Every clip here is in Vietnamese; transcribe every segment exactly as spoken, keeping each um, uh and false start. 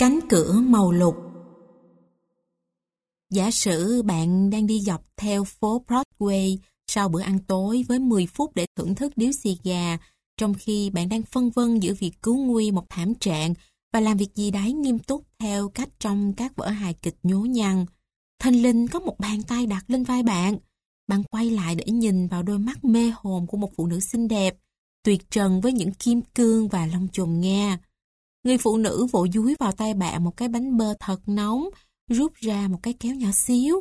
Cánh cửa màu lục. Giả sử bạn đang đi dọc theo phố Broadway sau bữa ăn tối với mười phút để thưởng thức điếu xì gà, trong khi bạn đang phân vân giữa việc cứu nguy một thảm trạng và làm việc gì đấy nghiêm túc theo cách trong các vở hài kịch nhố nhăng. Thình lình có một bàn tay đặt lên vai bạn. Bạn quay lại để nhìn vào đôi mắt mê hồn của một phụ nữ xinh đẹp, tuyệt trần với những kim cương và lông chùm Nga. Người phụ nữ vội dúi vào tay bạn một cái bánh bơ thật nóng, rút ra một cái kéo nhỏ xíu,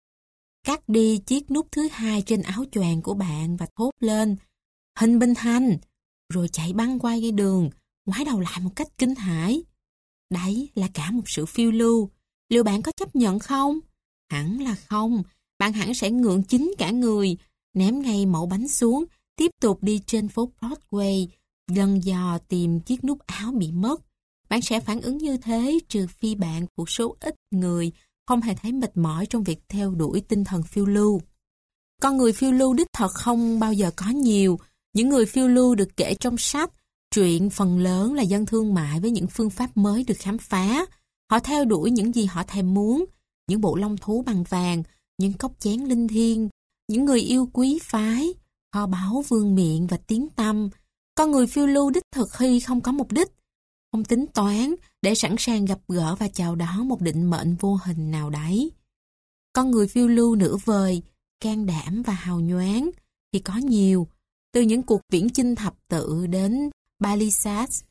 cắt đi chiếc nút thứ hai trên áo choàng của bạn và thốt lên "Hình Bình Thành", rồi chạy băng qua dây đường, ngoái đầu lại một cách kinh hãi. Đấy là cả một sự phiêu lưu. Liệu bạn có chấp nhận không? Hẳn là không. Bạn hẳn sẽ ngượng chín cả người, ném ngay mẩu bánh xuống, tiếp tục đi trên phố Broadway, lần dò tìm chiếc nút áo bị mất. Bạn sẽ phản ứng như thế trừ phi bạn thuộc số ít người không hề thấy mệt mỏi trong việc theo đuổi tinh thần phiêu lưu. Con người phiêu lưu đích thật không bao giờ có nhiều. Những người phiêu lưu được kể trong sách, truyện phần lớn là dân thương mại với những phương pháp mới được khám phá. Họ theo đuổi những gì họ thèm muốn, những bộ lông thú bằng vàng, những cốc chén linh thiêng, những người yêu quý phái, kho báu vương miện và tiếng tăm. Con người phiêu lưu đích thực khi không có mục đích, không tính toán để sẵn sàng gặp gỡ và chào đón một định mệnh vô hình nào đấy. Con người phiêu lưu nửa vời, can đảm và hào nhoáng thì có nhiều, từ những cuộc viễn chinh thập tự đến Palisades.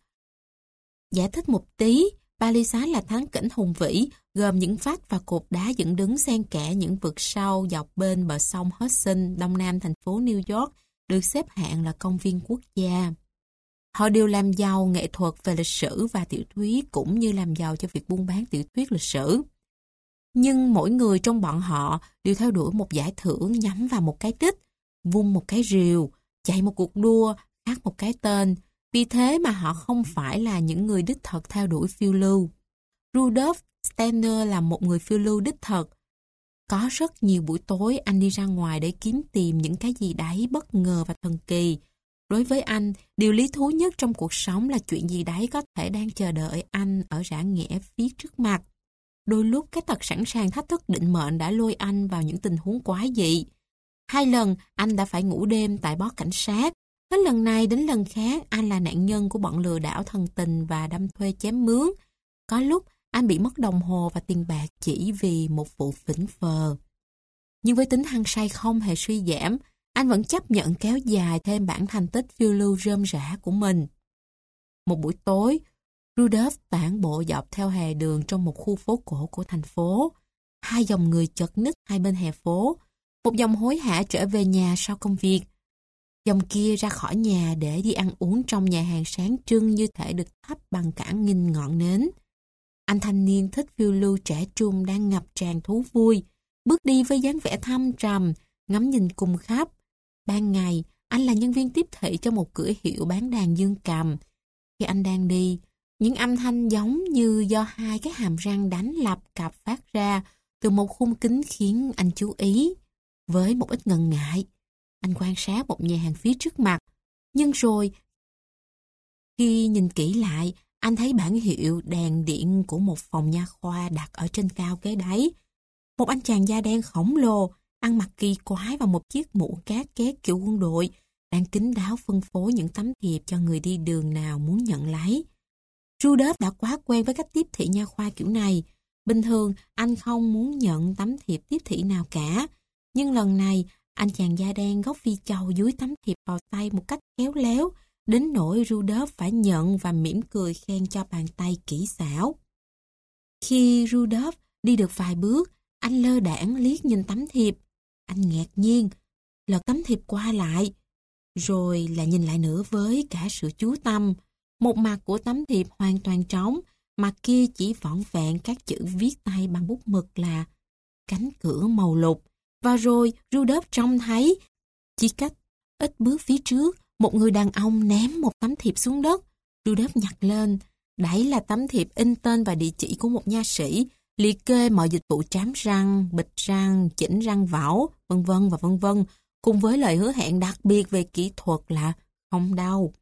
Giải thích một tí, Palisades là thắng cảnh hùng vĩ, gồm những vách và cột đá dựng đứng xen kẽ những vực sâu dọc bên bờ sông Hudson, đông nam thành phố New York, được xếp hạng là công viên quốc gia. Họ đều làm giàu nghệ thuật về lịch sử và tiểu thuyết cũng như làm giàu cho việc buôn bán tiểu thuyết lịch sử. Nhưng mỗi người trong bọn họ đều theo đuổi một giải thưởng nhắm vào một cái đích, vung một cái rìu, chạy một cuộc đua, khắc một cái tên. Vì thế mà họ không phải là những người đích thực theo đuổi phiêu lưu. Rudolf Steiner là một người phiêu lưu đích thực. Có rất nhiều buổi tối anh đi ra ngoài để kiếm tìm những cái gì đấy bất ngờ và thần kỳ. Đối với anh, điều lý thú nhất trong cuộc sống là chuyện gì đấy có thể đang chờ đợi anh ở rã nghẽ phía trước mặt. Đôi lúc cái tật sẵn sàng thách thức định mệnh đã lôi anh vào những tình huống quái dị. Hai lần anh đã phải ngủ đêm tại bó cảnh sát. Hết lần này đến lần khác anh là nạn nhân của bọn lừa đảo thần tình và đâm thuê chém mướn. Có lúc anh bị mất đồng hồ và tiền bạc chỉ vì một vụ phỉnh phờ. Nhưng với tính hăng say không hề suy giảm, anh vẫn chấp nhận kéo dài thêm bản thành tích phiêu lưu rơm rã của mình. Một buổi tối, Rudolf tản bộ dọc theo hè đường trong một khu phố cổ của thành phố. Hai dòng người chật ních hai bên hè phố. Một dòng hối hả trở về nhà sau công việc. Dòng kia ra khỏi nhà để đi ăn uống trong nhà hàng sáng trưng như thể được thắp bằng cả nghìn ngọn nến. Anh thanh niên thích phiêu lưu trẻ trung đang ngập tràn thú vui, bước đi với dáng vẻ thâm trầm, ngắm nhìn cùng khắp. Ban ngày, anh là nhân viên tiếp thị cho một cửa hiệu bán đàn dương cầm. Khi anh đang đi, những âm thanh giống như do hai cái hàm răng đánh lập cặp phát ra từ một khung kính khiến anh chú ý. Với một ít ngần ngại, anh quan sát một nhà hàng phía trước mặt. Nhưng rồi, khi nhìn kỹ lại, anh thấy bảng hiệu đèn điện của một phòng nha khoa đặt ở trên cao kế đáy. Một anh chàng da đen khổng lồ, ăn mặc kỳ quái và một chiếc mũ cát két kiểu quân đội, đang kín đáo phân phối những tấm thiệp cho người đi đường nào muốn nhận lấy. Rudolf đã quá quen với cách tiếp thị nha khoa kiểu này. Bình thường, anh không muốn nhận tấm thiệp tiếp thị nào cả. Nhưng lần này, anh chàng da đen gốc phi châu dúi tấm thiệp vào tay một cách khéo léo, đến nỗi Rudolf phải nhận và mỉm cười khen cho bàn tay kỹ xảo. Khi Rudolf đi được vài bước, anh lơ đãng liếc nhìn tấm thiệp. Anh ngạc nhiên, lật tấm thiệp qua lại, rồi lại nhìn lại nữa với cả sự chú tâm. Một mặt của tấm thiệp hoàn toàn trống, mặt kia chỉ vỏn vẹn các chữ viết tay bằng bút mực là cánh cửa màu lục. Và rồi Rudolf trông thấy, chỉ cách ít bước phía trước, một người đàn ông ném một tấm thiệp xuống đất. Rudolf nhặt lên. Đấy là tấm thiệp in tên và địa chỉ của một nha sĩ, liệt kê mọi dịch vụ trám răng, bịt răng, chỉnh răng vẩu, vân vân và vân vân, cùng với lời hứa hẹn đặc biệt về kỹ thuật là không đau.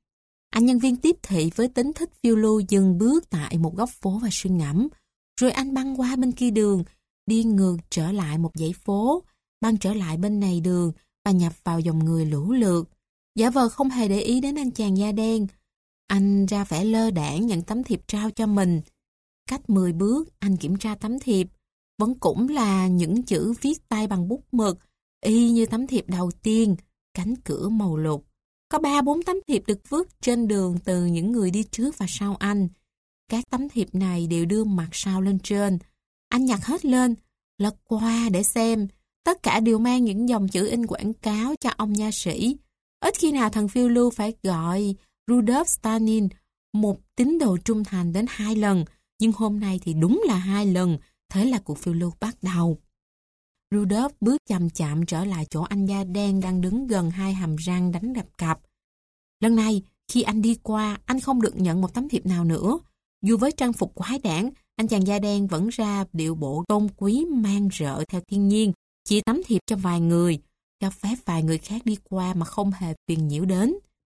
Anh nhân viên tiếp thị với tính thích phiêu lưu dừng bước tại một góc phố và suy ngẫm. Rồi anh băng qua bên kia đường, đi ngược trở lại một dãy phố, băng trở lại bên này đường và nhập vào dòng người lũ lượt. Giả vờ không hề để ý đến anh chàng da đen. Anh ra vẻ lơ đãng nhận tấm thiệp trao cho mình. Cách mười bước, anh kiểm tra tấm thiệp. Vẫn cũng là những chữ viết tay bằng bút mực, y như tấm thiệp đầu tiên, cánh cửa màu lục. Có ba bốn tấm thiệp được vứt trên đường từ những người đi trước và sau anh. Các tấm thiệp này đều đưa mặt sau lên trên. Anh nhặt hết lên, lật qua để xem. Tất cả đều mang những dòng chữ in quảng cáo cho ông nha sĩ. Ít khi nào thằng phiêu lưu phải gọi Rudolf Stanin, một tín đồ trung thành, đến hai lần. Nhưng hôm nay thì đúng là hai lần. Thế là cuộc phiêu lưu bắt đầu. Rudolf bước chậm chậm trở lại chỗ anh da đen đang đứng gần hai hàm răng đánh đập cặp. Lần này, khi anh đi qua, anh không được nhận một tấm thiệp nào nữa. Dù với trang phục quái đản, anh chàng da đen vẫn ra điệu bộ tôn quý mang rợ theo thiên nhiên, chỉ tấm thiệp cho vài người, cho phép vài người khác đi qua mà không hề phiền nhiễu đến.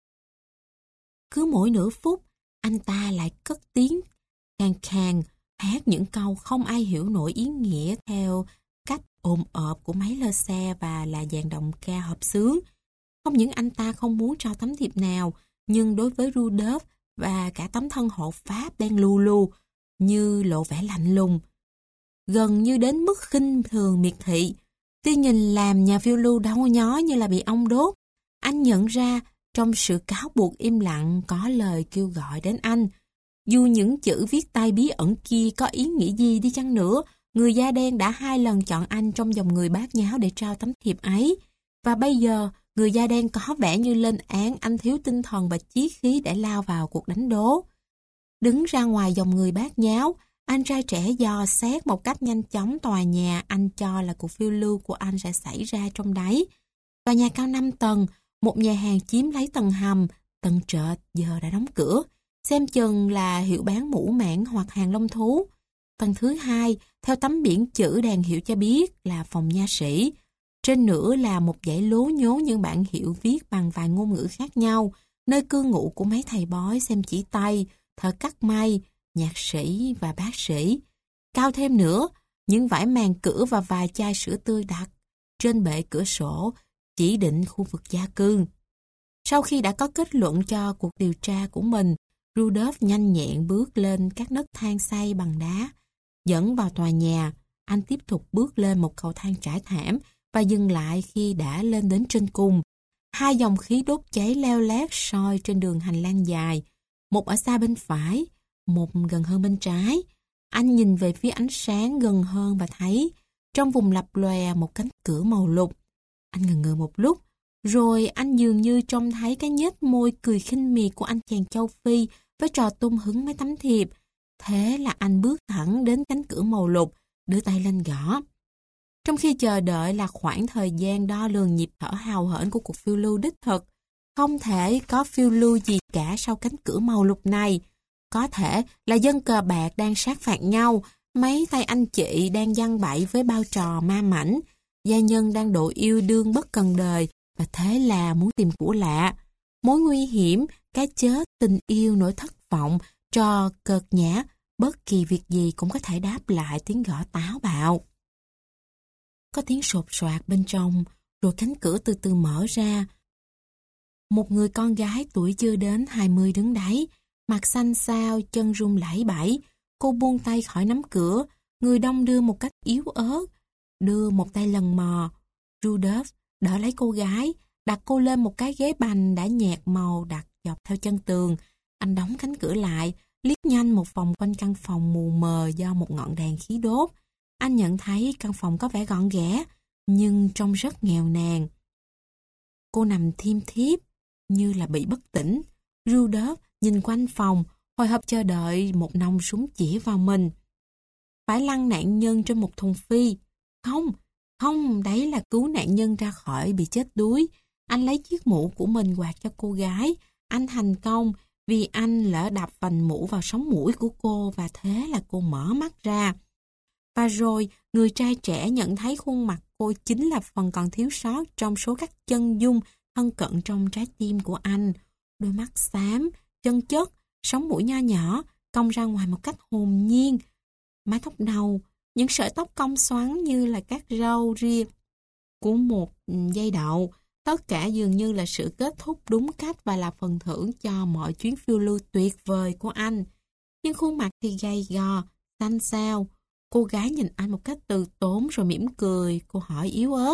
Cứ mỗi nửa phút, anh ta lại cất tiếng khàn khàn, hát những câu không ai hiểu nổi ý nghĩa theo cách ồm ộp của máy lơ xe và là dàn đồng ca hợp xướng. Không những anh ta không muốn cho tấm thiệp nào, nhưng đối với Rudolf và cả tấm thân hộ pháp đen lù lù, như lộ vẻ lạnh lùng, gần như đến mức khinh thường miệt thị. Tuy nhìn làm nhà phiêu lưu đau nhó như là bị ong đốt, anh nhận ra trong sự cáo buộc im lặng có lời kêu gọi đến anh. Dù những chữ viết tay bí ẩn kia có ý nghĩa gì đi chăng nữa, người da đen đã hai lần chọn anh trong dòng người bát nháo để trao tấm thiệp ấy. Và bây giờ, người da đen có vẻ như lên án anh thiếu tinh thần và chí khí để lao vào cuộc đánh đố. Đứng ra ngoài dòng người bát nháo, anh trai trẻ dò xét một cách nhanh chóng tòa nhà anh cho là cuộc phiêu lưu của anh sẽ xảy ra trong đấy. Tòa nhà cao năm tầng, một nhà hàng chiếm lấy tầng hầm, tầng trệt giờ đã đóng cửa. Xem chừng là hiệu bán mũ mãn hoặc hàng lông thú. Tầng thứ hai, theo tấm biển chữ đèn hiệu cho biết là phòng nha sĩ. Trên nữa là một dãy lố nhố những bảng hiệu viết bằng vài ngôn ngữ khác nhau, nơi cư ngụ của mấy thầy bói xem chỉ tay, thợ cắt may, nhạc sĩ và bác sĩ. Cao thêm nữa, những vải màn cửa và vài chai sữa tươi đặt trên bệ cửa sổ, chỉ định khu vực gia cư. Sau khi đã có kết luận cho cuộc điều tra của mình, Rudolf nhanh nhẹn bước lên các nấc thang xây bằng đá, dẫn vào tòa nhà. Anh tiếp tục bước lên một cầu thang trải thảm và dừng lại khi đã lên đến trên cùng. Hai dòng khí đốt cháy leo lét soi trên đường hành lang dài, một ở xa bên phải, một gần hơn bên trái. Anh nhìn về phía ánh sáng gần hơn và thấy trong vùng lập lòe một cánh cửa màu lục. Anh ngần ngừ một lúc, rồi anh dường như trông thấy cái nhếch môi cười khinh miệt của anh chàng châu Phi với trò tung hứng mấy tấm thiệp. Thế là anh bước thẳng đến cánh cửa màu lục, đưa tay lên gõ. Trong khi chờ đợi là khoảng thời gian đo lường nhịp thở hào hển của cuộc phiêu lưu đích thực. Không thể có phiêu lưu gì cả sau cánh cửa màu lục này. Có thể là dân cờ bạc đang sát phạt nhau, mấy tay anh chị đang giăng bẫy với bao trò ma mảnh, gia nhân đang độ yêu đương bất cần đời, và thế là muốn tìm của lạ. Mối nguy hiểm, cái chết, tình yêu, nỗi thất vọng, trò cợt nhã, bất kỳ việc gì cũng có thể đáp lại tiếng gõ táo bạo. Có tiếng sột soạt bên trong, rồi cánh cửa từ từ mở ra. Một người con gái tuổi chưa đến hai mươi đứng đấy, mặt xanh xao, chân run lẩy bẩy. Cô buông tay khỏi nắm cửa, người đong đưa một cách yếu ớt, đưa một tay lần mò. Rudolf đỡ lấy cô gái, đặt cô lên một cái ghế bành đã nhạt màu đặt dọc theo chân tường. Anh đóng cánh cửa lại, liếc nhanh một vòng quanh căn phòng mù mờ do một ngọn đèn khí đốt. Anh nhận thấy căn phòng có vẻ gọn ghẽ, nhưng trông rất nghèo nàn. Cô nằm thiêm thiếp, như là bị bất tỉnh. Rudolf nhìn quanh phòng, hồi hộp chờ đợi một nòng súng chỉ vào mình. Phải lăn nạn nhân trên một thùng phi. Không, không, đấy là cứu nạn nhân ra khỏi bị chết đuối. Anh lấy chiếc mũ của mình quạt cho cô gái. Anh thành công vì anh lỡ đập vành mũ vào sống mũi của cô và thế là cô mở mắt ra. Và rồi, người trai trẻ nhận thấy khuôn mặt cô chính là phần còn thiếu sót trong số các chân dung thân cận trong trái tim của anh. Đôi mắt xám, chân chất, sống mũi nho nhỏ, cong ra ngoài một cách hồn nhiên. Mái tóc nâu, những sợi tóc cong xoắn như là các râu ria của một dây đậu. Tất cả dường như là sự kết thúc đúng cách và là phần thưởng cho mọi chuyến phiêu lưu tuyệt vời của anh. Nhưng khuôn mặt thì gầy gò, xanh xao. Cô gái nhìn anh một cách từ tốn rồi mỉm cười. Cô hỏi yếu ớt.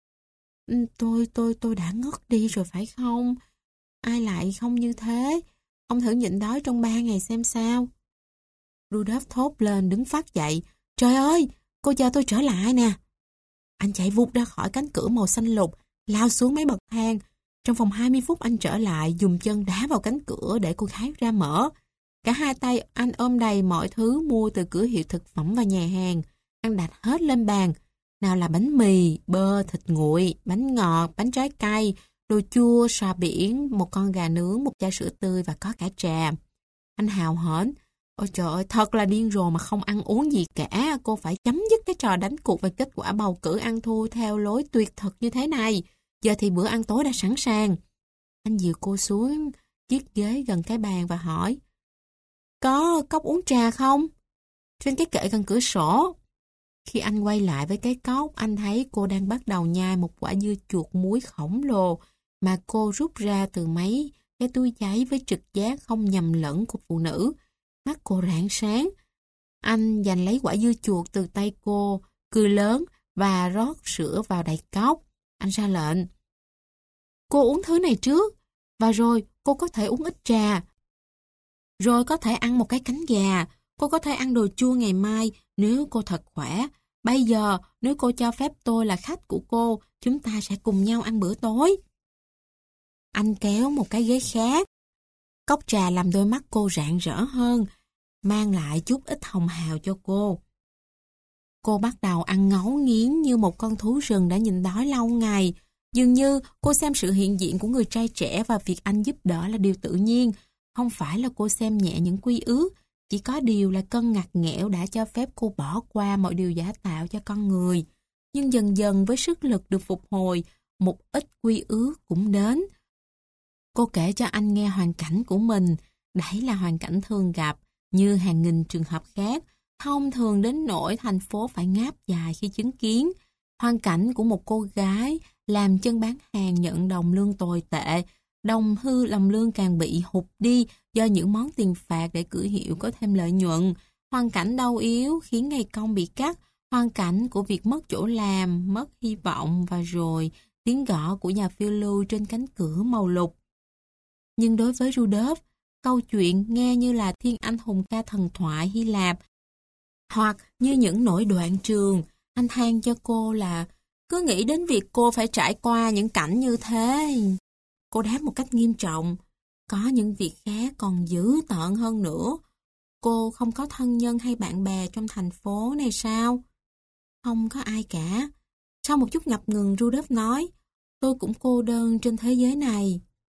Tôi, tôi, tôi đã ngất đi rồi phải không? Ai lại không như thế? Ông thử nhịn đói trong ba ngày xem sao. Rudolph thốt lên đứng phát dậy. Trời ơi, cô chờ tôi trở lại nè. Anh chạy vụt ra khỏi cánh cửa màu xanh lục, lao xuống mấy bậc thang. Trong vòng hai mươi phút anh trở lại, dùng chân đá vào cánh cửa để cô gái ra mở. Cả hai tay anh ôm đầy mọi thứ mua từ cửa hiệu thực phẩm và nhà hàng. Anh đặt hết lên bàn. Nào là bánh mì, bơ, thịt nguội, bánh ngọt, bánh trái cây, đồ chua, sò biển, một con gà nướng, một chai sữa tươi và có cả trà. Anh hào hớn. Ôi trời ơi, thật là điên rồ mà không ăn uống gì cả. Cô phải chấm dứt cái trò đánh cuộc về kết quả bầu cử ăn thua theo lối tuyệt thực như thế này. Giờ thì bữa ăn tối đã sẵn sàng. Anh dìu cô xuống chiếc ghế gần cái bàn và hỏi. Có cốc uống trà không? Trên cái kệ gần cửa sổ. Khi anh quay lại với cái cốc, anh thấy cô đang bắt đầu nhai một quả dưa chuột muối khổng lồ mà cô rút ra từ mấy cái túi giấy với trực giác không nhầm lẫn của phụ nữ. Mắt cô rạng sáng. Anh giành lấy quả dưa chuột từ tay cô, cười lớn và rót sữa vào đầy cốc. Anh ra lệnh. Cô uống thứ này trước, và rồi cô có thể uống ít trà. Rồi có thể ăn một cái cánh gà. Cô có thể ăn đồ chua ngày mai nếu cô thật khỏe. Bây giờ, nếu cô cho phép tôi là khách của cô, chúng ta sẽ cùng nhau ăn bữa tối. Anh kéo một cái ghế khác. Cốc trà làm đôi mắt cô rạng rỡ hơn, mang lại chút ít hồng hào cho cô. Cô bắt đầu ăn ngấu nghiến như một con thú rừng đã nhịn đói lâu ngày. Dường như cô xem sự hiện diện của người trai trẻ và việc anh giúp đỡ là điều tự nhiên. Không phải là cô xem nhẹ những quy ước, chỉ có điều là cơn ngặt nghẽo đã cho phép cô bỏ qua mọi điều giả tạo cho con người. Nhưng dần dần với sức lực được phục hồi, một ít quy ước cũng đến. Cô kể cho anh nghe hoàn cảnh của mình. Đấy là hoàn cảnh thường gặp, như hàng nghìn trường hợp khác, thông thường đến nỗi thành phố phải ngáp dài khi chứng kiến. Hoàn cảnh của một cô gái làm chân bán hàng nhận đồng lương tồi tệ, đồng hư đồng lương càng bị hụt đi do những món tiền phạt để cửa hiệu có thêm lợi nhuận. Hoàn cảnh đau yếu khiến ngày công bị cắt, hoàn cảnh của việc mất chỗ làm, mất hy vọng và rồi tiếng gõ của nhà phiêu lưu trên cánh cửa màu lục. Nhưng đối với Rudolph, câu chuyện nghe như là thiên anh hùng ca thần thoại Hy Lạp, hoặc như những nỗi đoạn trường. Anh than cho cô là cứ nghĩ đến việc cô phải trải qua những cảnh như thế. Cô đáp một cách nghiêm trọng. Có những việc khác còn dữ tợn hơn nữa. Cô không có thân nhân hay bạn bè trong thành phố này sao? Không có ai cả. Sau một chút ngập ngừng, Rudolph nói, tôi cũng cô đơn trên thế giới này.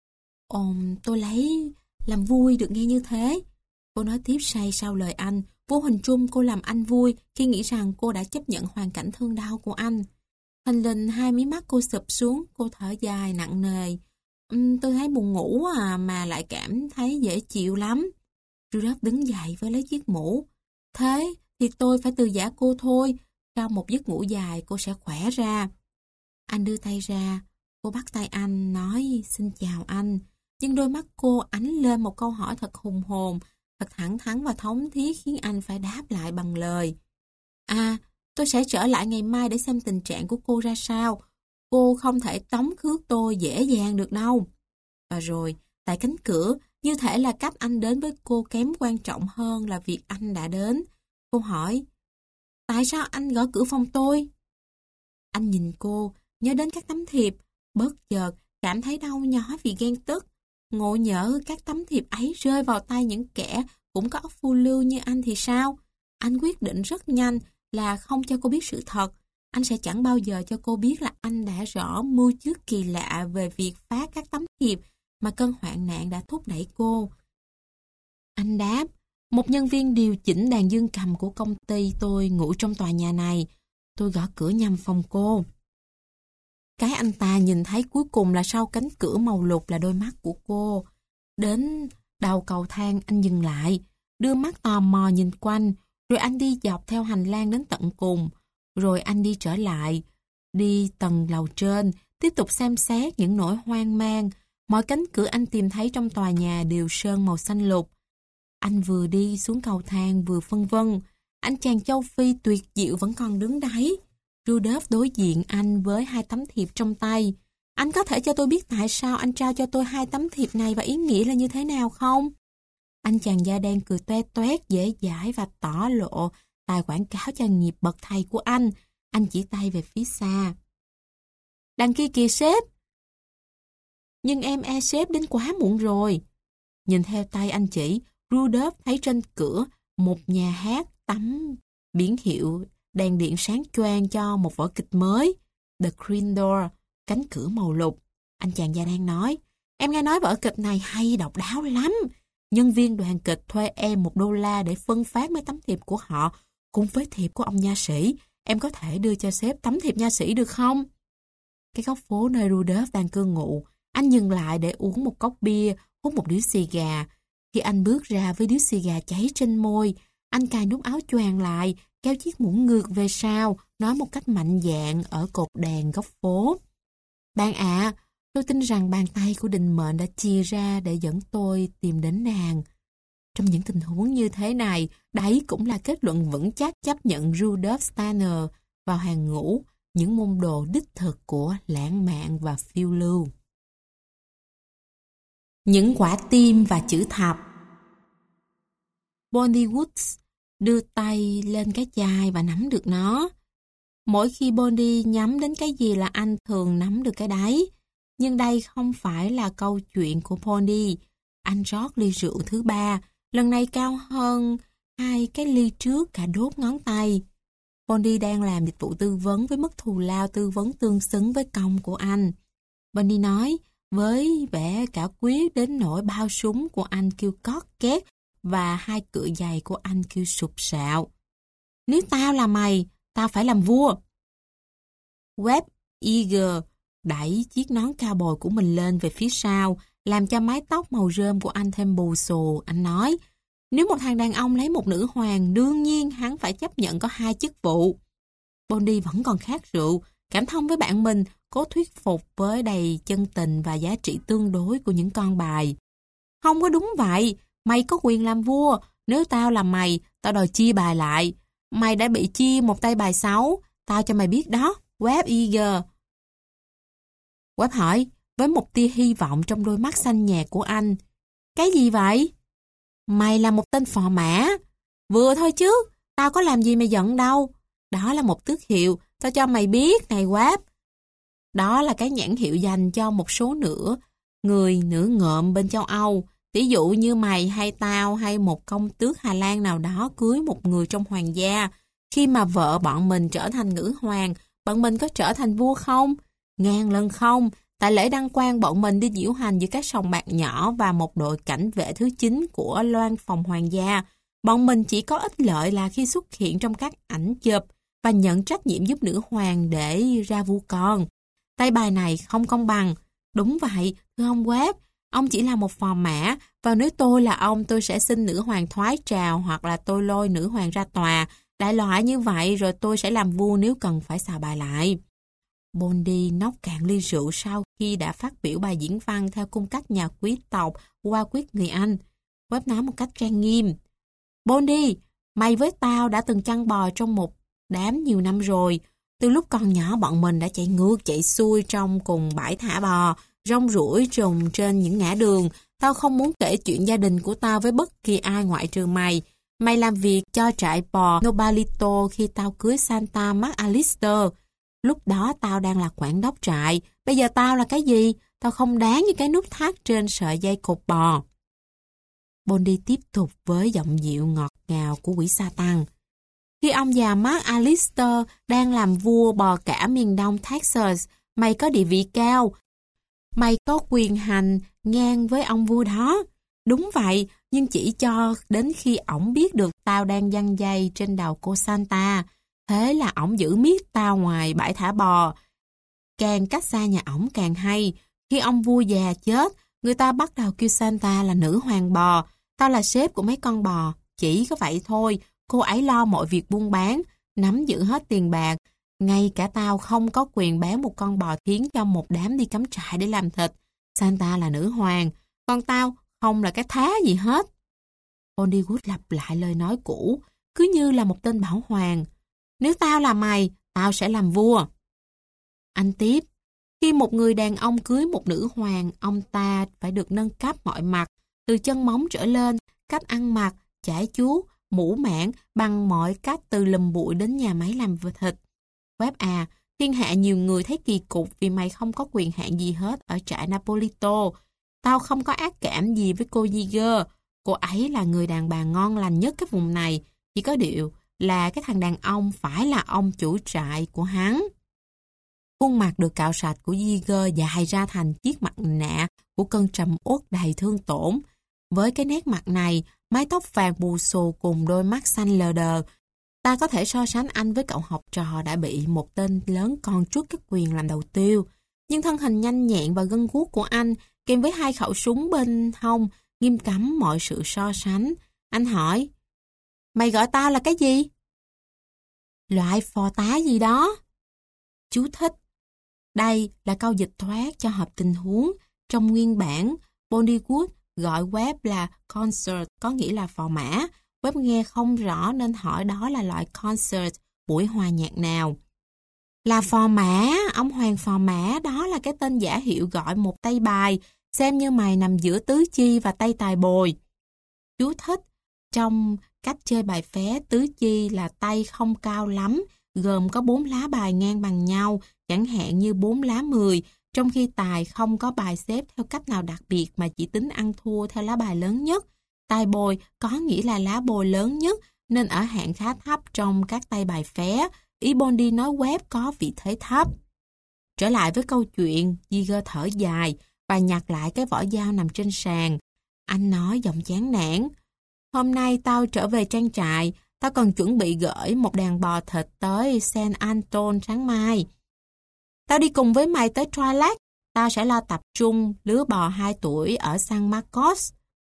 Ồ, tôi lấy làm vui được nghe như thế. Cô nói tiếp say sau lời anh. Vô hình chung cô làm anh vui khi nghĩ rằng cô đã chấp nhận hoàn cảnh thương đau của anh. Thình lình hai mí mắt cô sụp xuống, cô thở dài nặng nề. Uhm, tôi thấy buồn ngủ à, mà lại cảm thấy dễ chịu lắm. Rudolph đứng dậy với lấy chiếc mũ. Thế thì tôi phải từ giã cô thôi. Sau một giấc ngủ dài cô sẽ khỏe ra. Anh đưa tay ra. Cô bắt tay anh, nói xin chào anh. Nhưng đôi mắt cô ánh lên một câu hỏi thật hùng hồn, thật thẳng thắn và thống thiết khiến anh phải đáp lại bằng lời. À, tôi sẽ trở lại ngày mai để xem tình trạng của cô ra sao. Cô không thể tống khước tôi dễ dàng được đâu. Và rồi, tại cánh cửa, như thể là cách anh đến với cô kém quan trọng hơn là việc anh đã đến. Cô hỏi, tại sao anh gõ cửa phòng tôi? Anh nhìn cô, nhớ đến các tấm thiệp, bất chợt cảm thấy đau nhói vì ghen tức. Ngộ nhỡ các tấm thiệp ấy rơi vào tay những kẻ cũng có óc phiêu lưu như anh thì sao? Anh quyết định rất nhanh là không cho cô biết sự thật. Anh sẽ chẳng bao giờ cho cô biết là anh đã rõ mưu trước kỳ lạ về việc phát các tấm thiệp mà cơn hoạn nạn đã thúc đẩy cô. Anh đáp, một nhân viên điều chỉnh đàn dương cầm của công ty tôi ngủ trong tòa nhà này. Tôi gõ cửa nhầm phòng cô. Cái anh ta nhìn thấy cuối cùng là sau cánh cửa màu lục là đôi mắt của cô. Đến Đầu cầu thang anh dừng lại, đưa mắt tò mò nhìn quanh, rồi anh đi dọc theo hành lang đến tận cùng. Rồi anh đi trở lại, đi tầng lầu trên, tiếp tục xem xét những nỗi hoang mang. Mọi cánh cửa anh tìm thấy trong tòa nhà đều sơn màu xanh lục. Anh vừa đi xuống cầu thang vừa phân vân. Anh chàng châu Phi tuyệt diệu vẫn còn đứng đấy. Rudolph đối diện anh với hai tấm thiệp trong tay. Anh có thể cho tôi biết tại sao anh trao cho tôi hai tấm thiệp này và ý nghĩa là như thế nào không? Anh chàng da đen cười toe toét dễ dãi và tỏ lộ tài quảng cáo cho nghiệp bậc thầy của anh. Anh chỉ tay về phía xa. Đằng kia kìa sếp. Nhưng em e sếp đến quá muộn rồi. Nhìn theo tay anh chỉ, Rudolph thấy trên cửa một nhà hát tấm biển hiệu đèn điện sáng choang cho một vở kịch mới. The Green Door, cánh cửa màu lục. Anh chàng da đen nói, em nghe nói vở kịch này hay độc đáo lắm. Nhân viên đoàn kịch thuê em một đô la để phân phát mấy tấm thiệp của họ cùng với thiệp của ông nha sĩ. Em có thể đưa cho sếp tấm thiệp nha sĩ được không? Cái góc phố nơi Rudolph đang cư ngụ, anh dừng lại để uống một cốc bia, hút một điếu xì gà. Khi anh bước ra với điếu xì gà cháy trên môi, anh cài nút áo choàng lại, kéo chiếc mũ ngược về sau, nói một cách mạnh dạn ở cột đèn góc phố. Bạn ạ, à, tôi tin rằng bàn tay của định mệnh đã chia ra để dẫn tôi tìm đến nàng. Trong những tình huống như thế này, đấy cũng là kết luận vững chắc chấp nhận Rudolph Steiner vào hàng ngũ những môn đồ đích thực của lãng mạn và phiêu lưu. Những quả tim và chữ thập. Bonnie Woods đưa tay lên cái chai và nắm được nó. Mỗi khi Bonnie nhắm đến cái gì là anh thường nắm được cái đấy. Nhưng đây không phải là câu chuyện của Bonnie. Anh rót ly rượu thứ ba, lần này cao hơn hai cái ly trước cả đốt ngón tay. Bonnie đang làm dịch vụ tư vấn với mức thù lao tư vấn tương xứng với công của anh. Bonnie nói, với vẻ cả quyết đến nỗi bao súng của anh kêu cót két và hai cựa giày của anh kêu sụp sạo. Nếu tao là mày, tao phải làm vua. Webb Eager đẩy chiếc nón cao bồi của mình lên về phía sau, làm cho mái tóc màu rơm của anh thêm bù xù. Anh nói, nếu một thằng đàn ông lấy một nữ hoàng, đương nhiên hắn phải chấp nhận có hai chức vụ. Bonnie vẫn còn khát rượu, cảm thông với bạn mình, cố thuyết phục với đầy chân tình và giá trị tương đối của những con bài. Không có đúng vậy, mày có quyền làm vua, nếu tao là mày, tao đòi chia bài lại. Mày đã bị chia một tay bài xấu, tao cho mày biết đó, Webb Eager. Webb hỏi, với một tia hy vọng trong đôi mắt xanh nhạt của anh. Cái gì vậy? Mày là một tên phò mã. Vừa thôi chứ, tao có làm gì mày giận đâu. Đó là một tước hiệu, tao cho mày biết, này Webb. Đó là cái nhãn hiệu dành cho một số nửa người nửa ngợm bên châu Âu. Ví dụ như mày hay tao hay một công tước Hà Lan nào đó cưới một người trong hoàng gia. Khi mà vợ bọn mình trở thành nữ hoàng, bọn mình có trở thành vua không? Ngàn lần không. Tại lễ đăng quang bọn mình đi diễu hành giữa các sòng bạc nhỏ và một đội cảnh vệ thứ chín của loan phòng hoàng gia. Bọn mình chỉ có ích lợi là khi xuất hiện trong các ảnh chụp và nhận trách nhiệm giúp nữ hoàng để ra vu con. Tay bài này không công bằng. Đúng vậy, thưa ông Webb, ông chỉ là một phò mã, và nếu tôi là ông tôi sẽ xin nữ hoàng thoái trào hoặc là tôi lôi nữ hoàng ra tòa. Đại loại như vậy rồi tôi sẽ làm vua nếu cần phải xào bài lại. Bonnie nốc cạn ly rượu sau khi đã phát biểu bài diễn văn theo cung cách nhà quý tộc qua quyết người Anh. Webb nói một cách trang nghiêm. Bonnie, mày với tao đã từng chăn bò trong một đám nhiều năm rồi. Từ lúc còn nhỏ bọn mình đã chạy ngược chạy xuôi trong cùng bãi thả bò, rong ruổi trùng trên những ngã đường. Tao không muốn kể chuyện gia đình của tao với bất kỳ ai ngoại trừ mày. Mày làm việc cho trại bò Nobalito khi tao cưới Santa McAllister. Lúc đó tao đang là quản đốc trại. Bây giờ tao là cái gì? Tao không đáng như cái nút thắt trên sợi dây cột bò. Bonnie tiếp tục với giọng dịu ngọt ngào của quỷ Satan. Khi ông già McAllister đang làm vua bò cả miền đông Texas, mày có địa vị cao. Mày có quyền hành ngang với ông vua đó. Đúng vậy, nhưng chỉ cho đến khi ổng biết được tao đang giăng dây trên đầu cô Santa. Thế là ổng giữ miết tao ngoài bãi thả bò. Càng cách xa nhà ổng càng hay. Khi ông vua già chết, người ta bắt đầu kêu Santa là nữ hoàng bò, tao là sếp của mấy con bò. Chỉ có vậy thôi, cô ấy lo mọi việc buôn bán, nắm giữ hết tiền bạc. Ngay cả tao không có quyền bán một con bò thiến cho một đám đi cắm trại để làm thịt. Santa là nữ hoàng, còn tao không là cái thá gì hết. Bondiwood lặp lại lời nói cũ, cứ như là một tên bảo hoàng. Nếu tao là mày, tao sẽ làm vua. Anh tiếp, khi một người đàn ông cưới một nữ hoàng, ông ta phải được nâng cấp mọi mặt, từ chân móng trở lên, cách ăn mặc, chải chuốt, mũ mãn, bằng mọi cách từ lùm bụi đến nhà máy làm thịt. Webb à, thiên hạ nhiều người thấy kỳ cục vì mày không có quyền hạn gì hết ở trại Napolito. Tao không có ác cảm gì với cô Yeager. Cô ấy là người đàn bà ngon lành nhất cái vùng này. Chỉ có điều là cái thằng đàn ông phải là ông chủ trại của hắn. Khuôn mặt được cạo sạch của Yeager dài ra thành chiếc mặt nạ của cơn trầm uất đầy thương tổn. Với cái nét mặt này, mái tóc vàng bù xù cùng đôi mắt xanh lờ đờ, ta có thể so sánh anh với cậu học trò đã bị một tên lớn con truất cái quyền làm đầu tiêu. Nhưng thân hình nhanh nhẹn và gân guốc của anh, kèm với hai khẩu súng bên hông, nghiêm cấm mọi sự so sánh. Anh hỏi, mày gọi tao là cái gì? Loại phò tá gì đó. Chú thích. Đây là câu dịch thoát cho hợp tình huống. Trong nguyên bản, Bondiwood gọi Webb là concert, có nghĩa là phò mã. Webb nghe không rõ nên hỏi đó là loại concert, buổi hòa nhạc nào. Là phò mã, ông hoàng phò mã, đó là cái tên giả hiệu gọi một tay bài, xem như mày nằm giữa tứ chi và tay tài bồi. Chú thích, trong cách chơi bài phé, tứ chi là tay không cao lắm, gồm có bốn lá bài ngang bằng nhau, chẳng hạn như bốn lá mười, trong khi tài không có bài xếp theo cách nào đặc biệt mà chỉ tính ăn thua theo lá bài lớn nhất. Tài bồi có nghĩa là lá bồi lớn nhất, nên ở hạng khá thấp trong các tay bài phé. Ý Bondi nói Webb có vị thế thấp. Trở lại với câu chuyện, Yeager thở dài và nhặt lại cái vỏ dao nằm trên sàn. Anh nói giọng chán nản. Hôm nay tao trở về trang trại, tao còn chuẩn bị gửi một đàn bò thịt tới San Anton sáng mai. Tao đi cùng với mày tới Twilight, tao sẽ lo tập trung lứa bò hai tuổi ở San Marcos.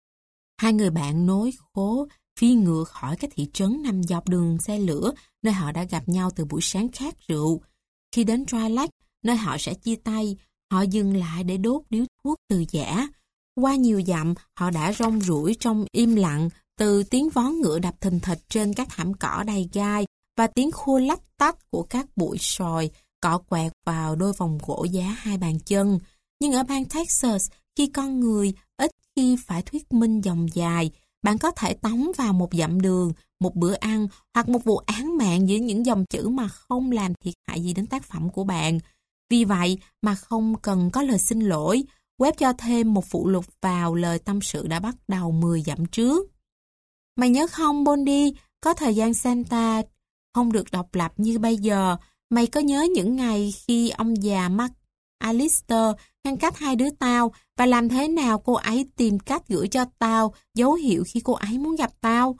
Hai người bạn nối khố phi ngựa khỏi cái thị trấn nằm dọc đường xe lửa nơi họ đã gặp nhau từ buổi sáng khát rượu. Khi đến Twilight, nơi họ sẽ chia tay, họ dừng lại để đốt điếu thuốc từ giã. Qua nhiều dặm, họ đã rong ruổi trong im lặng từ tiếng vó ngựa đập thình thịch trên các thảm cỏ đầy gai và tiếng khua lách tách của các bụi sòi cọ quẹt vào đôi vòng gỗ giá hai bàn chân. Nhưng ở bang Texas, khi con người ít khi phải thuyết minh dòng dài, bạn có thể tống vào một dặm đường, một bữa ăn hoặc một vụ án mạng giữa những dòng chữ mà không làm thiệt hại gì đến tác phẩm của bạn. Vì vậy mà không cần có lời xin lỗi, Webb cho thêm một phụ lục vào lời tâm sự đã bắt đầu mười dặm trước. Mày nhớ không, Bondi, có thời gian Santa không được độc lập như bây giờ. Mày có nhớ những ngày khi ông già Mark Alister ngăn cách hai đứa tao và làm thế nào cô ấy tìm cách gửi cho tao dấu hiệu khi cô ấy muốn gặp tao?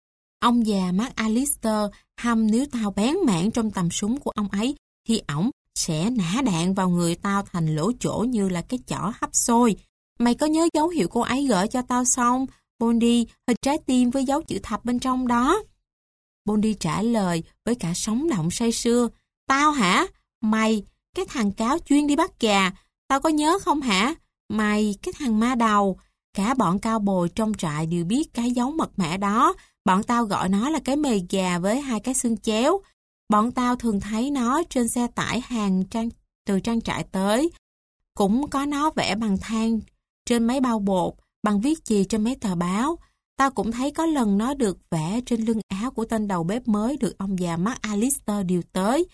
Ông già Mark Alister hăm nếu tao bén mảng trong tầm súng của ông ấy thì ổng sẽ nã đạn vào người tao thành lỗ chỗ như là cái chỏ hấp xôi. Mày có nhớ dấu hiệu cô ấy gửi cho tao xong? Bondi, hình trái tim với dấu chữ thập bên trong đó. Bondi trả lời với cả sống động say sưa. Tao hả? Mày, cái thằng cáo chuyên đi bắt gà. Tao có nhớ không hả? Mày, cái thằng ma đầu. Cả bọn cao bồi trong trại đều biết cái dấu mật mã đó. Bọn tao gọi nó là cái mề gà với hai cái xương chéo. Bọn tao thường thấy nó trên xe tải hàng trang, từ trang trại tới. Cũng có nó vẽ bằng than trên mấy bao bột, bằng viết chì trên mấy tờ báo. Tao cũng thấy có lần nó được vẽ trên lưng áo của tên đầu bếp mới được ông già Mark Alister điều tới.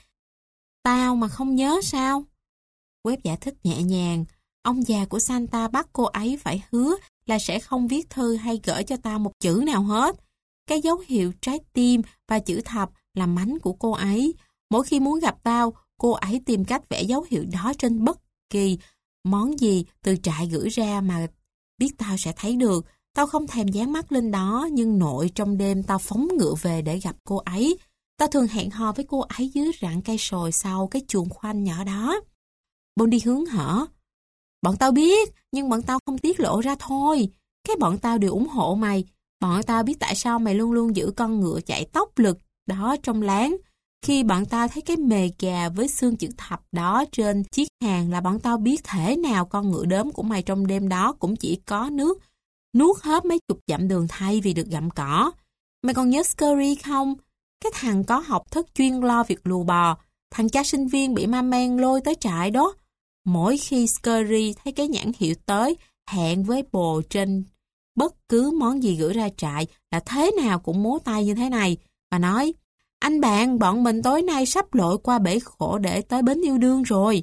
Tao mà không nhớ sao? Webb giải thích nhẹ nhàng. Ông già của Santa bắt cô ấy phải hứa là sẽ không viết thư hay gửi cho tao một chữ nào hết. Cái dấu hiệu trái tim và chữ thập là mánh của cô ấy. Mỗi khi muốn gặp tao, cô ấy tìm cách vẽ dấu hiệu đó trên bất kỳ món gì từ trại gửi ra mà biết tao sẽ thấy được. Tao không thèm dán mắt lên đó, nhưng nội trong đêm tao phóng ngựa về để gặp cô ấy. Tao thường hẹn hò với cô ấy dưới rặng cây sồi sau cái chuồng khoanh nhỏ đó. Bondi hướng hở. Bọn tao biết, nhưng bọn tao không tiết lộ ra thôi. Cái bọn tao đều ủng hộ mày. Bọn tao biết tại sao mày luôn luôn giữ con ngựa chạy tốc lực đó trong láng. Khi bọn tao thấy cái mề gà với xương chữ thập đó trên chiếc hàng là bọn tao biết thể nào con ngựa đốm của mày trong đêm đó cũng chỉ có nước nuốt hết mấy chục dặm đường thay vì được gặm cỏ. Mày còn nhớ Scurry không? Cái thằng có học thức chuyên lo việc lù bò. Thằng cha sinh viên bị ma men lôi tới trại đó. Mỗi khi Scurry thấy cái nhãn hiệu tới, hẹn với bồ trên bất cứ món gì gửi ra trại là thế nào cũng múa tay như thế này. Và nói, anh bạn, bọn mình tối nay sắp lội qua bể khổ để tới bến yêu đương rồi.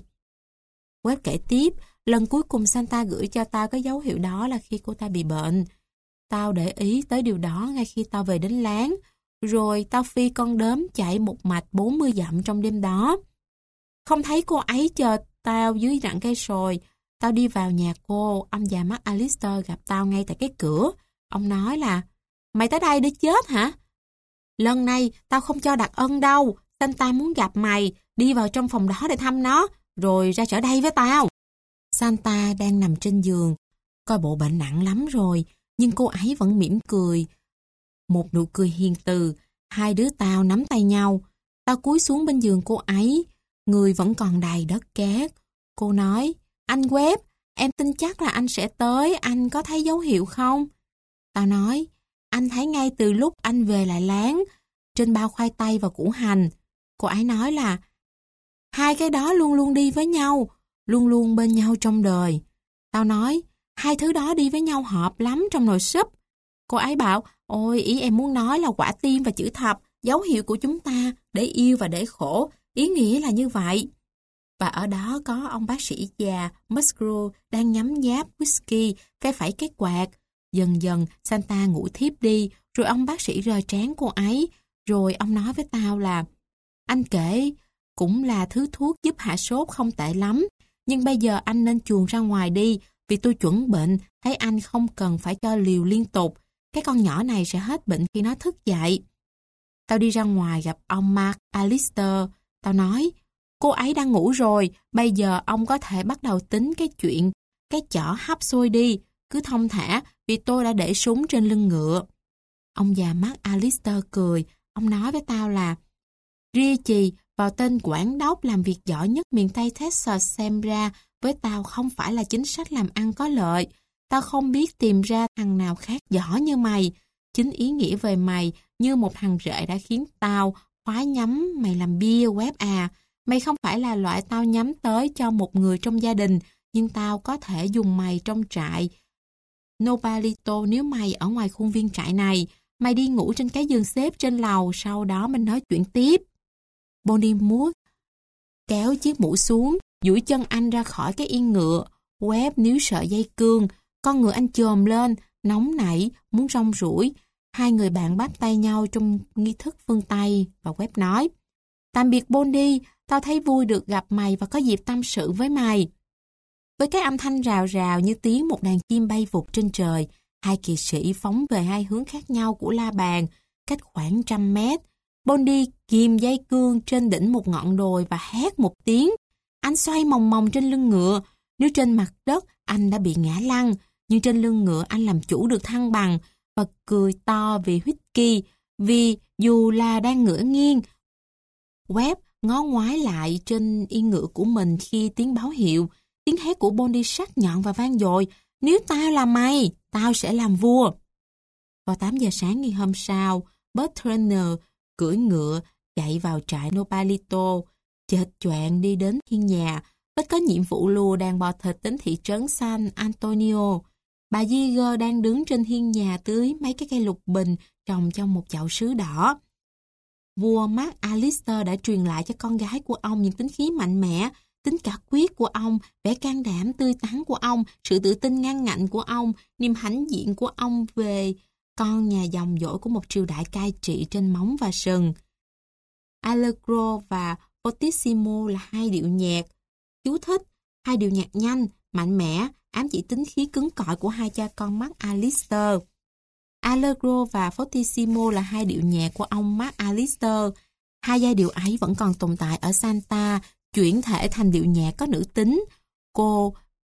Webb kể tiếp, lần cuối cùng Santa gửi cho tao cái dấu hiệu đó là khi cô ta bị bệnh. Tao để ý tới điều đó ngay khi tao về đến láng. Rồi tao phi con đốm chạy một mạch bốn mươi dặm trong đêm đó. Không thấy cô ấy chờ tao dưới rặng cây sồi. Tao đi vào nhà cô, ông già mắt Alistair gặp tao ngay tại cái cửa. Ông nói là, mày tới đây để chết hả? Lần này tao không cho đặc ân đâu. Santa muốn gặp mày, đi vào trong phòng đó để thăm nó, rồi ra trở đây với tao. Santa đang nằm trên giường, coi bộ bệnh nặng lắm rồi, nhưng cô ấy vẫn mỉm cười. Một nụ cười hiền từ, hai đứa tao nắm tay nhau. Tao cúi xuống bên giường cô ấy, người vẫn còn đầy đất cát. Cô nói, anh Webb, em tin chắc là anh sẽ tới, anh có thấy dấu hiệu không? Tao nói, anh thấy ngay từ lúc anh về lại láng, trên bao khoai tây và củ hành. Cô ấy nói là, hai cái đó luôn luôn đi với nhau, luôn luôn bên nhau trong đời. Tao nói, hai thứ đó đi với nhau hợp lắm trong nồi súp. Cô ấy bảo, ôi ý em muốn nói là quả tim và chữ thập, dấu hiệu của chúng ta để yêu và để khổ, ý nghĩa là như vậy. Và ở đó có ông bác sĩ già Musgrove đang nhấm nháp whisky, phe phẩy cái quạt. Dần dần Santa ngủ thiếp đi, rồi ông bác sĩ rờ trán cô ấy, rồi ông nói với tao là, anh kể cũng là thứ thuốc giúp hạ sốt không tệ lắm, nhưng bây giờ anh nên chuồn ra ngoài đi, vì tôi chuẩn bệnh, thấy anh không cần phải cho liều liên tục. Cái con nhỏ này sẽ hết bệnh khi nó thức dậy. Tao đi ra ngoài gặp ông Mark Alistair. Tao nói, cô ấy đang ngủ rồi, bây giờ ông có thể bắt đầu tính cái chuyện, cái chỏ hấp xôi đi, cứ thong thả, vì tôi đã để súng trên lưng ngựa. Ông già Mark Alistair cười, ông nói với tao là, Richie, vào tên quản đốc làm việc giỏi nhất miền Tây Texas xem ra, với tao không phải là chính sách làm ăn có lợi. Tao không biết tìm ra thằng nào khác giỏi như mày. Chính ý nghĩa về mày như một thằng rể đã khiến tao khoái nhắm mày làm bia, Webb à. Mày không phải là loại tao nhắm tới cho một người trong gia đình, nhưng tao có thể dùng mày trong trại Nopalito nếu mày ở ngoài khuôn viên trại này. Mày đi ngủ trên cái giường xếp trên lầu, sau đó mình nói chuyện tiếp. Bonnie Moore kéo chiếc mũ xuống, duỗi chân anh ra khỏi cái yên ngựa. Webb níu sợi dây cương, con ngựa anh chồm lên, nóng nảy, muốn rong ruổi. Hai người bạn bắt tay nhau trong nghi thức phương Tây, và Webb nói, tạm biệt Bonnie, tao thấy vui được gặp mày và có dịp tâm sự với mày. Với cái âm thanh rào rào như tiếng một đàn chim bay vụt trên trời, hai kỵ sĩ phóng về hai hướng khác nhau của la bàn, cách khoảng trăm mét. Bonnie kìm dây cương trên đỉnh một ngọn đồi và hét một tiếng. Anh xoay mòng mòng trên lưng ngựa. Nếu trên mặt đất, anh đã bị ngã lăn, nhưng trên lưng ngựa anh làm chủ được thăng bằng và cười to vì whisky, vì dù là đang ngửa nghiêng. Webb ngó ngoái lại trên yên ngựa của mình khi tiếng báo hiệu. Tiếng hét của Bonnie sắc nhọn và vang dội. Nếu tao là mày, tao sẽ làm vua. Vào tám giờ sáng ngày hôm sau, Bert Turner cưỡi ngựa chạy vào trại Nopalito, chệch choạng đi đến hiên nhà. Bert có nhiệm vụ lùa đàn bò thịt đến thị trấn San Antonio. Bà Yeager đang đứng trên hiên nhà tưới mấy cái cây lục bình trồng trong một chậu sứ đỏ. Vua Mark Alistair đã truyền lại cho con gái của ông những tính khí mạnh mẽ, tính cả quyết của ông, vẻ can đảm tươi tắn của ông, sự tự tin ngang ngạnh của ông, niềm hãnh diện của ông về con nhà dòng dõi của một triều đại cai trị trên móng và sừng. Allegro và Fortissimo là hai điệu nhạc. Chú thích, hai điệu nhạc nhanh, mạnh mẽ, ám chỉ tính khí cứng cỏi của hai cha con Mark Alistair. Allegro và Fortissimo là hai điệu nhạc của ông Mark Alistair. Hai giai điệu ấy vẫn còn tồn tại ở Santa, chuyển thể thành điệu nhạc có nữ tính. Cô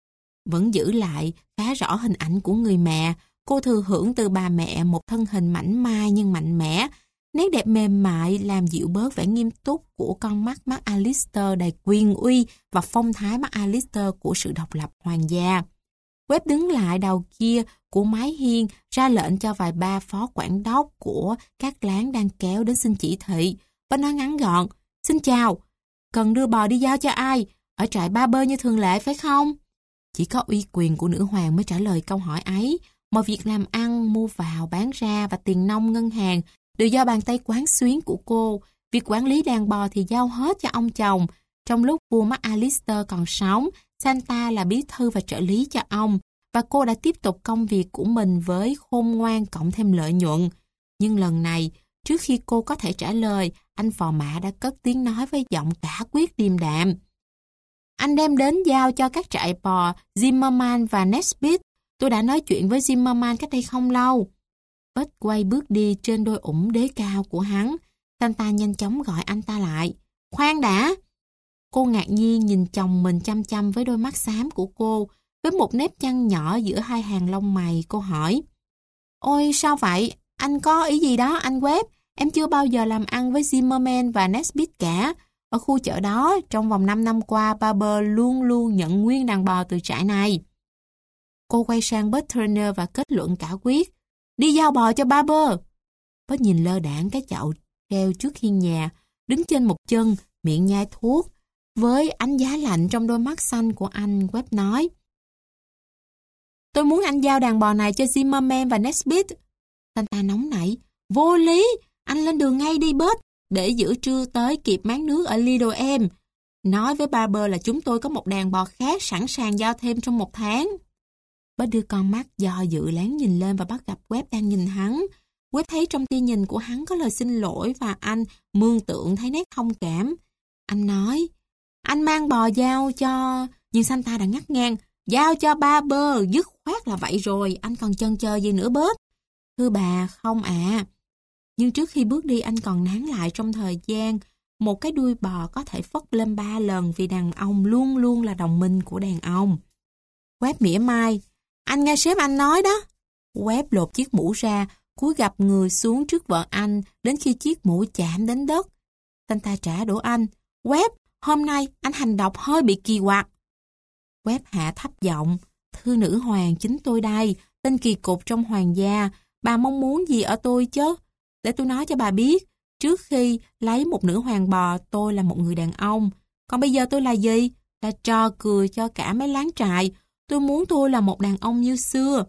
vẫn giữ lại khá rõ hình ảnh của người mẹ. Cô thừa hưởng từ bà mẹ một thân hình mảnh mai nhưng mạnh mẽ. Nét đẹp mềm mại làm dịu bớt vẻ nghiêm túc của con mắt McAllister đầy quyền uy và phong thái McAllister của sự độc lập hoàng gia. Webb đứng lại đầu kia của mái hiên, ra lệnh cho vài ba phó quản đốc của các láng đang kéo đến xin chỉ thị. Bớt nói ngắn gọn: "Xin chào, cần đưa bò đi giao cho ai? Ở trại Barber như thường lệ phải không?" Chỉ có uy quyền của nữ hoàng mới trả lời câu hỏi ấy. Mọi việc làm ăn, mua vào, bán ra và tiền nong ngân hàng đều do bàn tay quán xuyến của cô. Việc quản lý đàn bò thì giao hết cho ông chồng. Trong lúc vua McAllister còn sống, Santa là bí thư và trợ lý cho ông, và cô đã tiếp tục công việc của mình với khôn ngoan cộng thêm lợi nhuận. Nhưng lần này, trước khi cô có thể trả lời, anh phò mã đã cất tiếng nói với giọng cả quyết điềm đạm: "Anh đem đến giao cho các trại bò Zimmerman và Nesbitt. Tôi đã nói chuyện với Zimmerman cách đây không lâu." Bớt quay bước đi trên đôi ủng đế cao của hắn. Santa nhanh chóng gọi anh ta lại. "Khoan đã!" Cô ngạc nhiên nhìn chồng mình chăm chăm với đôi mắt xám của cô. Với một nếp nhăn nhỏ giữa hai hàng lông mày, cô hỏi: "Ôi sao vậy? Anh có ý gì đó anh Webb? Em chưa bao giờ làm ăn với Zimmerman và Nesbitt cả. Ở khu chợ đó, trong vòng năm năm qua, Barber luôn luôn nhận nguyên đàn bò từ trại này." Cô quay sang Bert Turner và kết luận cả quyết: "Đi giao bò cho Barber." Bert nhìn lơ đãng cái chậu treo trước hiên nhà, đứng trên một chân, miệng nhai thuốc. Với ánh giá lạnh trong đôi mắt xanh của anh, Webb nói: "Tôi muốn anh giao đàn bò này cho Zimmerman và Nesbitt." Santa nóng nảy: "Vô lý! Anh lên đường ngay đi Bert, để giữa trưa tới kịp máng nước ở Lido em. Nói với Barber là chúng tôi có một đàn bò khác sẵn sàng giao thêm trong một tháng." Bert đưa con mắt do dự lén nhìn lên và bắt gặp Webb đang nhìn hắn. Webb thấy trong tia nhìn của hắn có lời xin lỗi và anh mường tượng thấy nét thông cảm. Anh nói: "Anh mang bò giao cho..." Nhưng Santa đã ngắt ngang: "Giao cho Barber, dứt khoát là vậy rồi, anh còn chần chờ gì nữa Bert?" "Thưa bà, không ạ." À. Nhưng trước khi bước đi anh còn nán lại trong thời gian. Một cái đuôi bò có thể phất lên ba lần vì đàn ông luôn luôn là đồng minh của đàn ông. Webb mỉa mai: "Anh nghe sếp anh nói đó." Webb lột chiếc mũ ra, cúi gập người xuống trước vợ anh đến khi chiếc mũ chạm đến đất. Santa trả đũa anh: "Webb, hôm nay anh hành động hơi bị kỳ quặc." Webb hạ thấp giọng: "Thưa nữ hoàng, chính tôi đây, tên kỳ cục trong hoàng gia. Bà mong muốn gì ở tôi chứ? Để tôi nói cho bà biết, trước khi lấy một nữ hoàng bò, tôi là một người đàn ông. Còn bây giờ tôi là gì? Là trò cười cho cả mấy láng trại. Tôi muốn tôi là một đàn ông như xưa."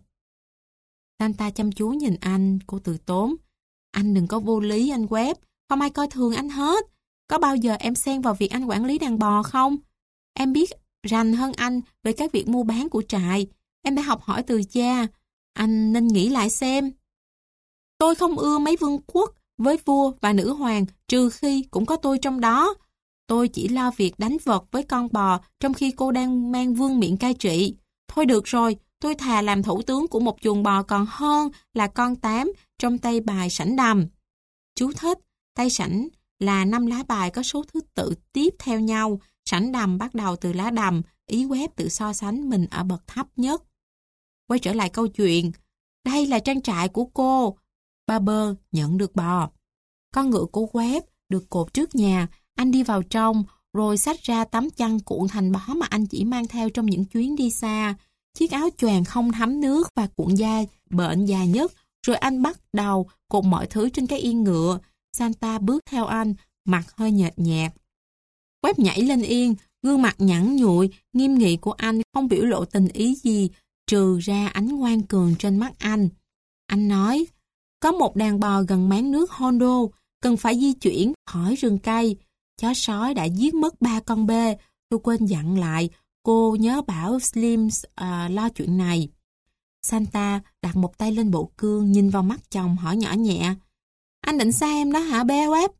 Santa chăm chú nhìn anh, cô từ tốn: "Anh đừng có vô lý anh Webb, không ai coi thường anh hết. Có bao giờ em xen vào việc anh quản lý đàn bò không? Em biết rành hơn anh về các việc mua bán của trại. Em đã học hỏi từ cha. Anh nên nghĩ lại xem. Tôi không ưa mấy vương quốc với vua và nữ hoàng, trừ khi cũng có tôi trong đó. Tôi chỉ lo việc đánh vật với con bò trong khi cô đang mang vương miện cai trị. Thôi được rồi, tôi thà làm thủ tướng của một chuồng bò còn hơn là con tám trong tay bài sảnh đầm." Chú thích: tay sảnh là năm lá bài có số thứ tự tiếp theo nhau. Sảnh đầm bắt đầu từ lá đầm. Ý Webb tự so sánh mình ở bậc thấp nhất. Quay trở lại câu chuyện. Đây là trang trại của cô. Barber nhận được bò. Con ngựa của Webb được cột trước nhà. Anh đi vào trong, rồi xách ra tấm chăn cuộn thành bó mà anh chỉ mang theo trong những chuyến đi xa. Chiếc áo choàng không thấm nước và cuộn da bệnh dài nhất. Rồi anh bắt đầu cột mọi thứ trên cái yên ngựa. Santa bước theo anh, mặt hơi nhợt nhạt. Webb nhảy lên yên, gương mặt nhẵn nhụi, nghiêm nghị của anh không biểu lộ tình ý gì, trừ ra ánh ngoan cường trên mắt anh. Anh nói: "Có một đàn bò gần máng nước Hondo, cần phải di chuyển khỏi rừng cây. Chó sói đã giết mất ba con bê. Tôi quên dặn lại, cô nhớ bảo Slim uh, lo chuyện này." Santa đặt một tay lên bộ cương, nhìn vào mắt chồng, hỏi nhỏ nhẹ: "Anh định xa em đó hả bé Webb?"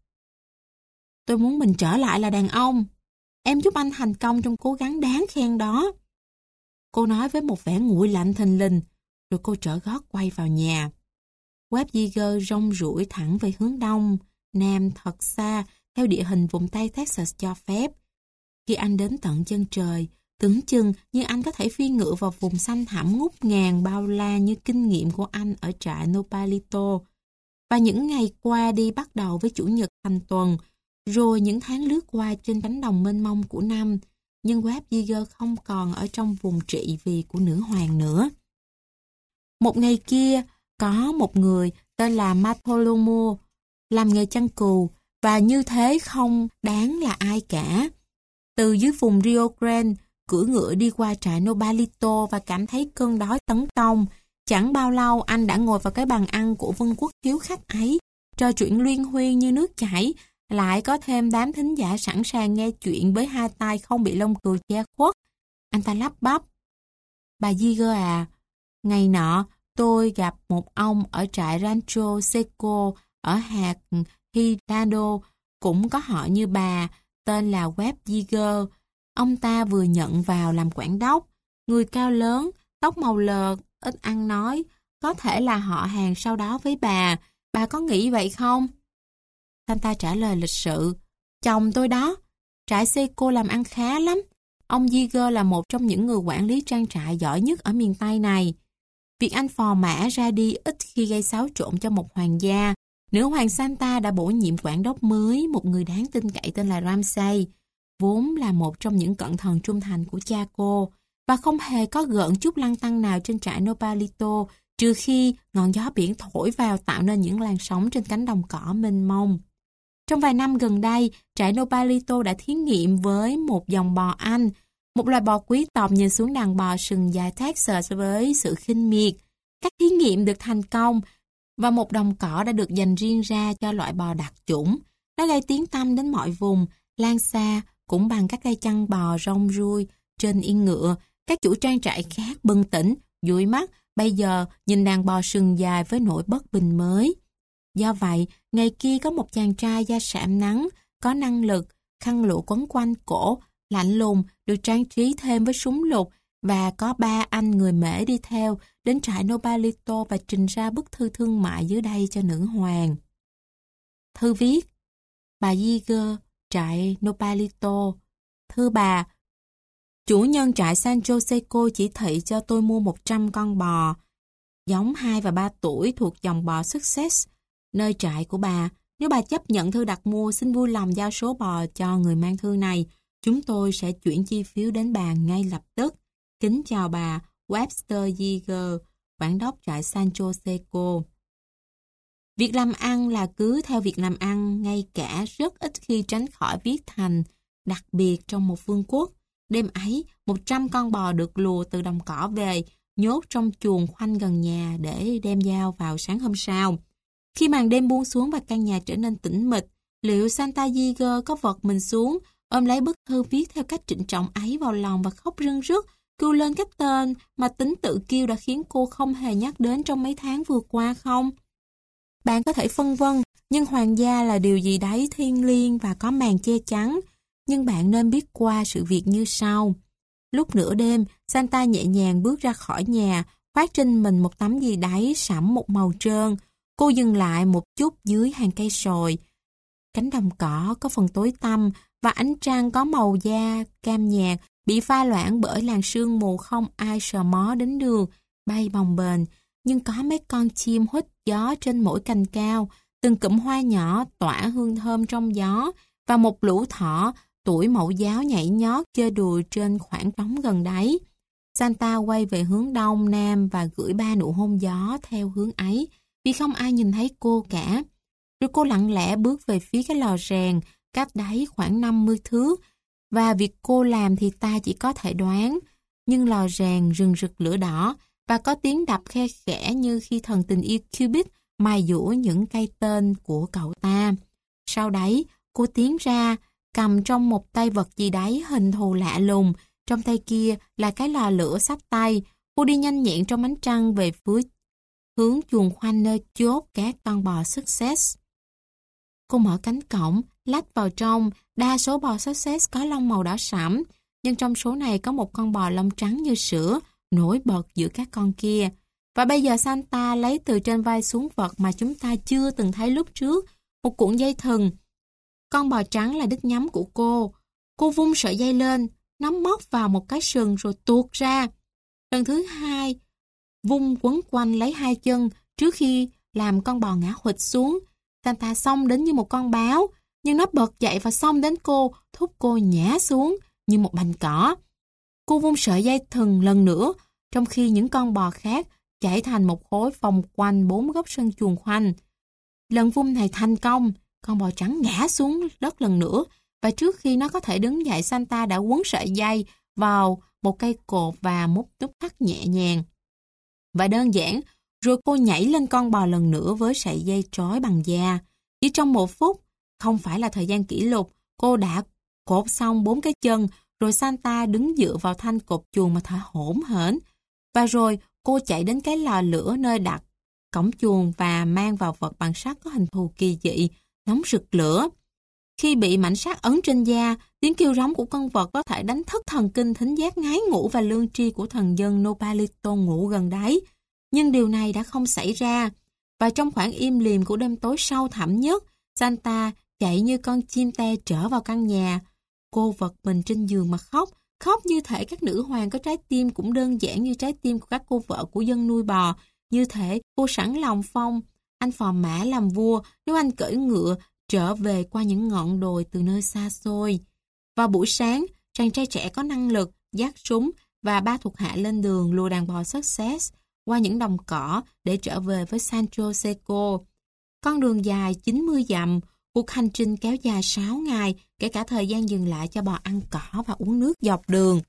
"Tôi muốn mình trở lại là đàn ông. Em giúp anh thành công trong cố gắng đáng khen đó." Cô nói với một vẻ nguội lạnh thình lình, rồi cô trở gót quay vào nhà. Webb Yeager rong ruổi thẳng về hướng đông, nam thật xa, theo địa hình vùng Tây Texas cho phép. Khi anh đến tận chân trời, Tưởng chừng như anh có thể phi ngựa vào vùng xanh thẳm ngút ngàn bao la như kinh nghiệm của anh ở trại Nopalito. Và những ngày qua đi bắt đầu với chủ nhật thành tuần, rồi những tháng lướt qua trên cánh đồng mênh mông của năm, nhưng Webb Yeager không còn ở trong vùng trị vì của nữ hoàng nữa. Một ngày kia, có một người tên là Bartolomeo làm nghề chăn cừu, và như thế không đáng là ai cả. Từ dưới vùng Rio Grande, cưỡi ngựa đi qua trại Nopalito và cảm thấy cơn đói tấn công. Chẳng bao lâu anh đã ngồi vào cái bàn ăn của vương quốc hiếu khách ấy, trò chuyện luyên huyên như nước chảy, lại có thêm đám thính giả sẵn sàng nghe chuyện với hai tay không bị lông cừu che khuất. Anh ta lắp bắp: "Bà Yeager à, ngày nọ tôi gặp một ông ở trại Rancho Seco ở hạt Hidalgo, cũng có họ như bà, tên là Webb Yeager. Ông ta vừa nhận vào làm quản đốc, người cao lớn, tóc màu lờ, ít ăn nói, có thể là họ hàng sau đó với bà. Bà có nghĩ vậy không?" Santa trả lời lịch sự: "Chồng tôi đó, trại Seco làm ăn khá lắm. Ông Yeager là một trong những người quản lý trang trại giỏi nhất ở miền Tây này. Việc anh phò mã ra đi ít khi gây xáo trộn cho một hoàng gia. Nữ hoàng Santa đã bổ nhiệm quản đốc mới, một người đáng tin cậy tên là Ramsay, vốn là một trong những cận thần trung thành của cha cô, và không hề có gợn chút lăng tăng nào trên trại Nopalito, trừ khi ngọn gió biển thổi vào tạo nên những làn sóng trên cánh đồng cỏ mênh mông. Trong vài năm gần đây, trại Nopalito đã thí nghiệm với một dòng bò Anh, một loài bò quý tộc nhìn xuống đàn bò sừng dài Texas với sự khinh miệt. Các thí nghiệm được thành công, và một đồng cỏ đã được dành riêng ra cho loại bò đặc chủng. Nó gây tiếng tăm đến mọi vùng, lan xa cũng bằng các cây chăn bò rong ruôi trên yên ngựa. Các chủ trang trại khác bừng tỉnh, dụi mắt, bây giờ nhìn đàn bò sừng dài với nỗi bất bình mới. Do vậy, ngày kia có một chàng trai da sạm nắng, có năng lực, khăn lụa quấn quanh cổ, lạnh lùng, được trang trí thêm với súng lục, và có ba anh người Mễ đi theo đến trại Nopalito và trình ra bức thư thương mại dưới đây cho nữ hoàng. Thư viết: Bà Yeager, trại Nopalito. Thưa bà, chủ nhân trại Sancho Seco chỉ thị cho tôi mua một trăm con bò, giống hai và ba tuổi thuộc dòng bò Success, nơi trại của bà. Nếu bà chấp nhận thư đặt mua, xin vui lòng giao số bò cho người mang thư này. Chúng tôi sẽ chuyển chi phiếu đến bà ngay lập tức. Kính chào bà, Webster Yeager, quản đốc trại Sancho Seco. Việc làm ăn là cứ theo việc làm ăn, ngay cả rất ít khi tránh khỏi viết thành, đặc biệt trong một vương quốc. Đêm ấy, một trăm con bò được lùa từ đồng cỏ về, nhốt trong chuồng khoanh gần nhà để đem giao vào sáng hôm sau. Khi màn đêm buông xuống và căn nhà trở nên tĩnh mịch, liệu Santa Yeager có vật mình xuống, ôm lấy bức thư viết theo cách trịnh trọng ấy vào lòng và khóc rưng rức, kêu lên cái tên mà tính tự kiêu đã khiến cô không hề nhắc đến trong mấy tháng vừa qua không? Bạn có thể phân vân, nhưng hoàng gia là điều gì đấy thiêng liêng và có màn che chắn, nhưng bạn nên biết qua sự việc như sau. Lúc nửa đêm, Santa nhẹ nhàng bước ra khỏi nhà, khoác trên mình một tấm gì đấy sẫm một màu trơn. Cô dừng lại một chút dưới hàng cây sồi. Cánh đồng cỏ có phần tối tăm và ánh trăng có màu da cam nhạt bị pha loãng bởi làn sương mù không ai sờ mó đến đường, bay bồng bềnh. Nhưng có mấy con chim huýt gió trên mỗi cành cao, từng cụm hoa nhỏ tỏa hương thơm trong gió, và một lũ thỏ tuổi mẫu giáo nhảy nhót chơi đùa trên khoảng trống gần đấy. Santa quay về hướng đông nam và gửi ba nụ hôn gió theo hướng ấy, vì không ai nhìn thấy cô cả. Rồi cô lặng lẽ bước về phía cái lò rèn, cách đấy khoảng năm mươi thước, và việc cô làm thì ta chỉ có thể đoán. Nhưng lò rèn rừng rực lửa đỏ, và có tiếng đập khe khẽ như khi thần tình yêu Cupid mài dũa những cây tên của cậu ta. Sau đấy, cô tiến ra, cầm trong một tay vật gì đấy hình thù lạ lùng, trong tay kia là cái lò lửa xách tay. Cô đi nhanh nhẹn trong ánh trăng về phía hướng chuồng khoanh nơi chốt các con bò Success. Cô mở cánh cổng, lách vào trong. Đa số bò Success có lông màu đỏ sẫm, nhưng trong số này có một con bò lông trắng như sữa, nổi bật giữa các con kia. Và bây giờ Santa lấy từ trên vai xuống vật mà chúng ta chưa từng thấy lúc trước, một cuộn dây thừng. Con bò trắng là đích nhắm của cô. Cô vung sợi dây lên, nó móc vào một cái sừng rồi tuột ra. Lần thứ hai, vung quấn quanh lấy hai chân trước khi làm con bò ngã huỵch xuống. Santa xông đến như một con báo, nhưng nó bật dậy và xông đến cô, thúc cô nhả xuống như một bành cỏ. Cô vung sợi dây thừng lần nữa, trong khi những con bò khác chạy thành một khối vòng quanh bốn góc sân chuồng khoanh. Lần vung này thành công, con bò trắng ngã xuống đất lần nữa, và trước khi nó có thể đứng dậy, Santa đã quấn sợi dây vào một cây cột và múc nút thắt nhẹ nhàng và đơn giản, rồi cô nhảy lên con bò lần nữa với sợi dây trói bằng da. Chỉ trong một phút, không phải là thời gian kỷ lục, cô đã cột xong bốn cái chân, rồi Santa đứng dựa vào thanh cột chuồng mà thở hổn hển. Và rồi cô chạy đến cái lò lửa nơi đặt cổng chuồng và mang vào vật bằng sắt có hình thù kỳ dị, nóng rực lửa. Khi bị mảnh sắt ấn trên da, tiếng kêu rống của con vật có thể đánh thức thần kinh thính giác ngái ngủ và lương tri của thần dân Nopalito ngủ gần đấy. Nhưng điều này đã không xảy ra. Và trong khoảng im lìm của đêm tối sâu thẳm nhất, Santa chạy như con chim te trở vào căn nhà. Cô vật mình trên giường mà khóc, khóc như thể các nữ hoàng có trái tim cũng đơn giản như trái tim của các cô vợ của dân nuôi bò. Như thể cô sẵn lòng phong anh phò mã làm vua nếu anh cưỡi ngựa trở về qua những ngọn đồi từ nơi xa xôi. Vào buổi sáng, chàng trai trẻ có năng lực, dắt súng và ba thuộc hạ lên đường lùa đàn bò Success qua những đồng cỏ để trở về với Sancho Seco. Con đường dài chín mươi dặm, cuộc hành trình kéo dài sáu ngày, kể cả thời gian dừng lại cho bò ăn cỏ và uống nước dọc đường.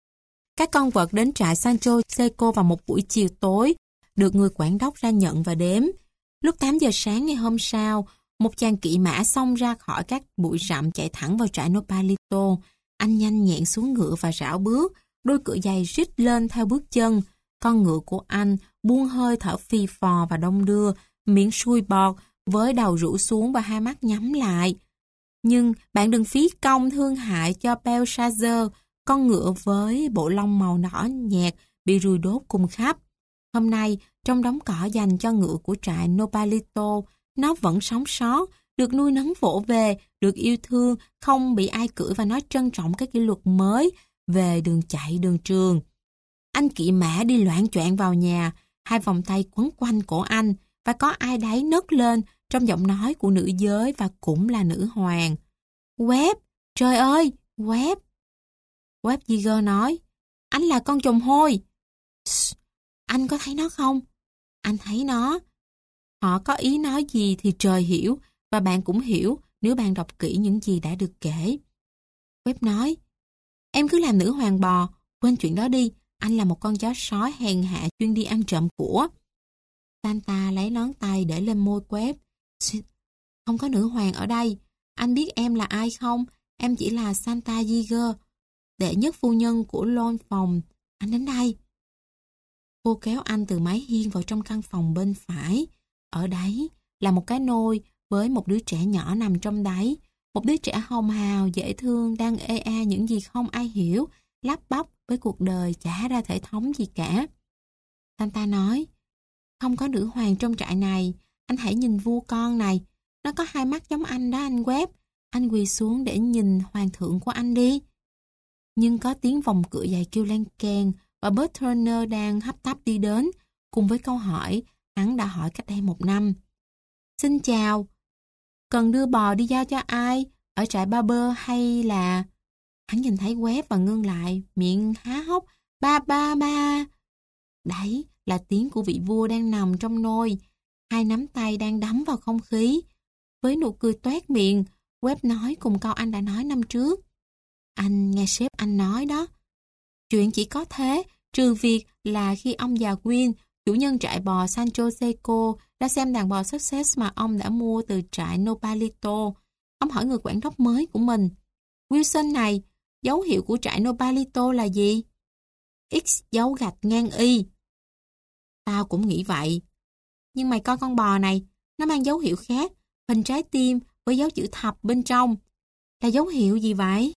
Các con vật đến trại Sancho Seco vào một buổi chiều tối, được người quản đốc ra nhận và đếm. Lúc tám giờ sáng ngày hôm sau, một chàng kỵ mã xông ra khỏi các bụi rậm chạy thẳng vào trại Nopalito. Anh nhanh nhẹn xuống ngựa và rảo bước, đôi cửa giày rít lên theo bước chân. Con ngựa của anh buông hơi thở phì phò và đong đưa, miệng sùi bọt với đầu rũ xuống và hai mắt nhắm lại. Nhưng bạn đừng phí công thương hại cho Belshazzar, con ngựa với bộ lông màu đỏ nhạt bị ruồi đốt cùng khắp. Hôm nay, trong đống cỏ dành cho ngựa của trại Nopalito, nó vẫn sống sót, được nuôi nấng vỗ về, được yêu thương, không bị ai cưỡi và nó trân trọng cái kỷ luật mới về đường chạy đường trường. Anh kỵ mã đi loạng choạng vào nhà, hai vòng tay quấn quanh cổ anh, và có ai đấy nấc lên trong giọng nói của nữ giới và cũng là nữ hoàng. Webb, trời ơi, Webb. Webb Yeager nói, anh là con chồng hôi. Anh có thấy nó không? Anh thấy nó. Họ có ý nói gì thì trời hiểu, và bạn cũng hiểu nếu bạn đọc kỹ những gì đã được kể. Webb nói, em cứ làm nữ hoàng bò, quên chuyện đó đi, anh là một con chó sói hèn hạ chuyên đi ăn trộm của. Santa lấy nón tay để lên môi Webb. Không có nữ hoàng ở đây, anh biết em là ai không? Em chỉ là Santa Yeager, đệ nhất phu nhân của Lone phòng. Anh đến đây. Cô kéo anh từ mái hiên vào trong căn phòng bên phải. Ở đấy là một cái nôi với một đứa trẻ nhỏ nằm trong đấy. Một đứa trẻ hồng hào, dễ thương, đang ê a những gì không ai hiểu, lắp bắp với cuộc đời chả ra thể thống gì cả. Santa nói, không có nữ hoàng trong trại này, anh hãy nhìn vua con này. Nó có hai mắt giống anh đó anh Webb. Anh quỳ xuống để nhìn hoàng thượng của anh đi. Nhưng có tiếng vòng cửa giày kêu len keng và Bert Turner đang hấp tấp đi đến, cùng với câu hỏi hắn đã hỏi cách đây một năm. Xin chào, cần đưa bò đi giao cho ai? Ở trại Barber hay là... Hắn nhìn thấy Webb và ngưng lại, miệng há hốc, ba ba ba. Đấy là tiếng của vị vua đang nằm trong nôi, hai nắm tay đang đắm vào không khí. Với nụ cười toét miệng, Webb nói cùng câu anh đã nói năm trước. Anh nghe sếp anh nói đó. Chuyện chỉ có thế, trừ việc là khi ông già Gwyn, chủ nhân trại bò Sancho Seco, đã xem đàn bò Success mà ông đã mua từ trại Nopalito. Ông hỏi người quản đốc mới của mình, Wilson này, dấu hiệu của trại Nopalito là gì? X dấu gạch ngang Y. Tao cũng nghĩ vậy. Nhưng mày coi con bò này, nó mang dấu hiệu khác, hình trái tim với dấu chữ thập bên trong. Là dấu hiệu gì vậy?